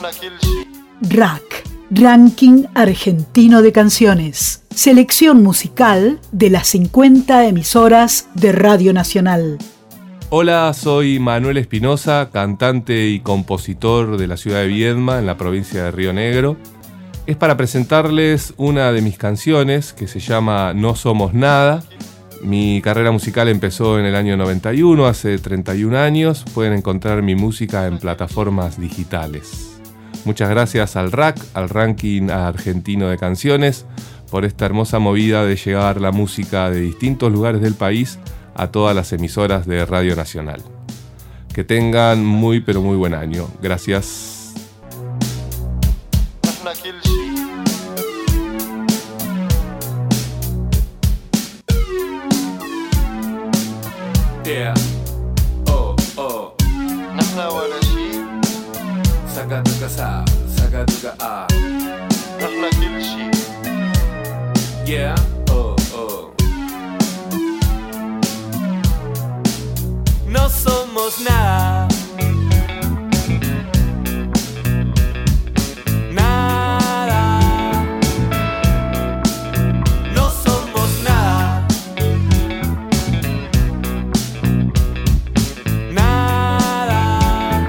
RAC, Ranking Argentino de Canciones. Selección musical de las 50 emisoras de Radio Nacional. Hola, soy Manuel Espinosa, cantante y compositor de la ciudad de Viedma, en la provincia de Río Negro. Es para presentarles una de mis canciones que se llama No Somos Nada. Mi carrera musical empezó en el año 91, hace 31 años. Pueden encontrar mi música en plataformas digitales. Muchas gracias al RAC, al Ranking Argentino de Canciones, por esta hermosa movida de llevar la música de distintos lugares del país a todas las emisoras de Radio Nacional. Que tengan muy pero muy buen año. Gracias. Yeah. Oh, oh. Saca tu casa, saca tu casa. Yeah. Oh, oh. No somos nada. Nada. No somos nada. Nada.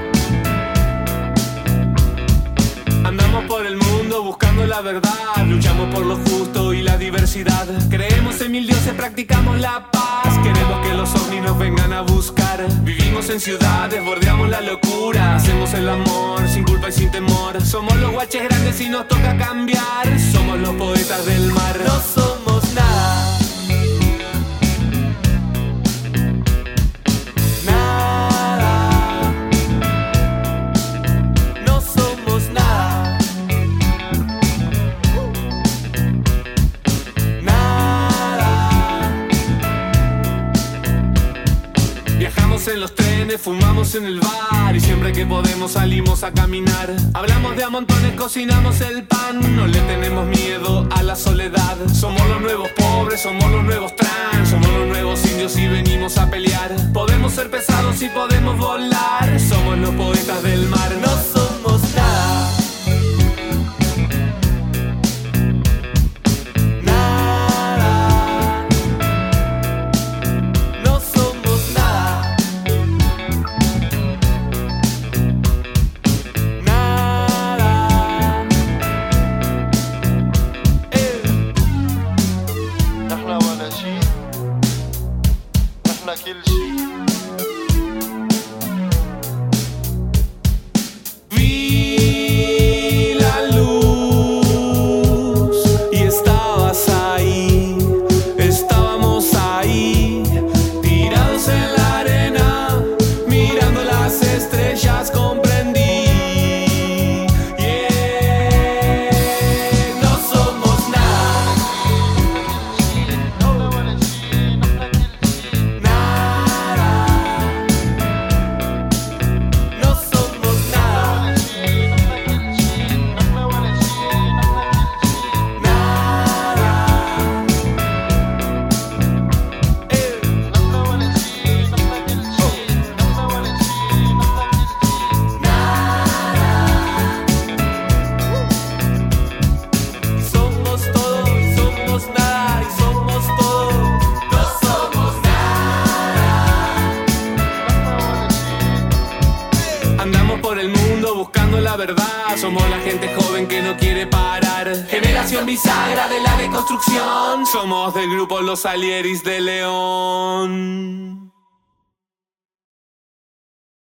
Andamos por el mundo buscando la verdad. Luchamos por lo justo y la diversidad. Creemos en 1000 dioses, practicamos la paz. Queremos que los ovnis nos vengan a buscar. Vivimos en ciudades, bordeamos la locura. Hacemos el amor sin culpa y sin temor. Somos los guaches grandes y nos toca cambiar. Somos los poetas del mar. No somos nada. Nada. No somos nada. Viajamos en los trenes, fumamos en el bar y siempre que podemos salimos a caminar. Hablamos de a montones, cocinamos el pan. No le tenemos miedo a la soledad. Somos los nuevos pobres, somos los nuevos trans. Somos los nuevos indios y venimos a pelear. Podemos ser pesados y podemos volar. Somos los poetas del mar. No somos nada. Vi la luz y estabas ahí, estábamos ahí, tirados en la arena, mirando las estrellas, comprendí. Yeah, no somos nada. No somos nada. Somos todo y somos nada y somos todo. No somos nada. Andamos por el mundo buscando la verdad. Somos la gente joven que no quiere parar. Generación bisagra de la deconstrucción. Somos del grupo Los Salieris de León.